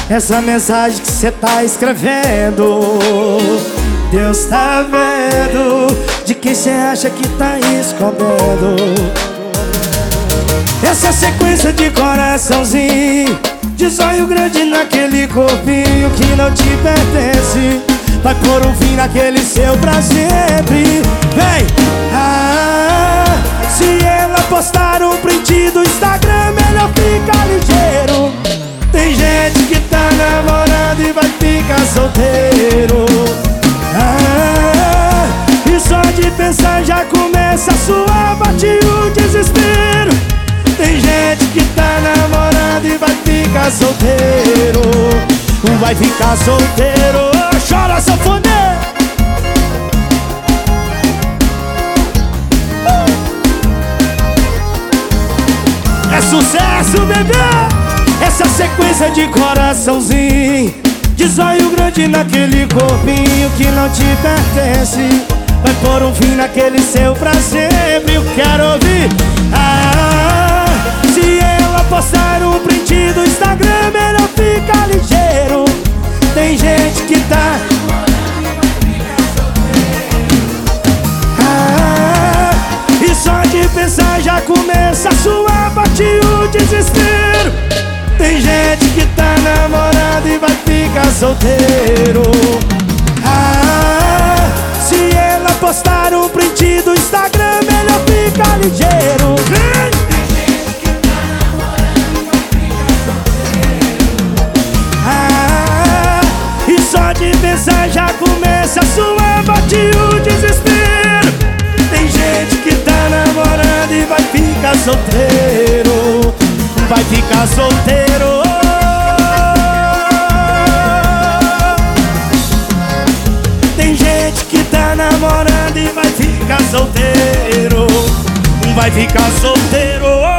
essa mensagem que cê tá escrevendo. Deus tá vendo de quem cê acha que tá escondendo. Essa sequência de coraçãozinho, de sonho grande naquele corpinho que não te pertence, vai pôr um fim naquele seu pra sempre. Vem! Se ela postar um print do Instagram, melhor ficar ligeiro. Tem gente que tá namorando e vai ficar solteiro. E só de pensar já começa a suar, bate o desespero. Tem gente que tá namorando e vai ficar solteiro. Vai ficar solteiro. Chora, sanfoneiro. É sucesso, bebê! Essa sequência de coraçãozinho, de zóio grande naquele corpinho que não te pertence, vai pôr um fim naquele seu pra sempre. Eu quero ouvir. Se ela postar um print do Instagram, melhor ficar ligeiro. Tem gente que tá e só de pensar já começa a suar, bate o desespero. Tem gente que tá namorando e vai ficar solteiro. Se ela postar um print do Instagram, melhor ficar ligeiro. Tem gente que tá namorando e vai ficar solteiro. E só de pensar já começa a suar, bate o desespero. Tem gente que tá namorando e vai ficar solteiro. Vai ficar solteiro. Tem gente que tá namorando e vai ficar solteiro. Vai ficar solteiro.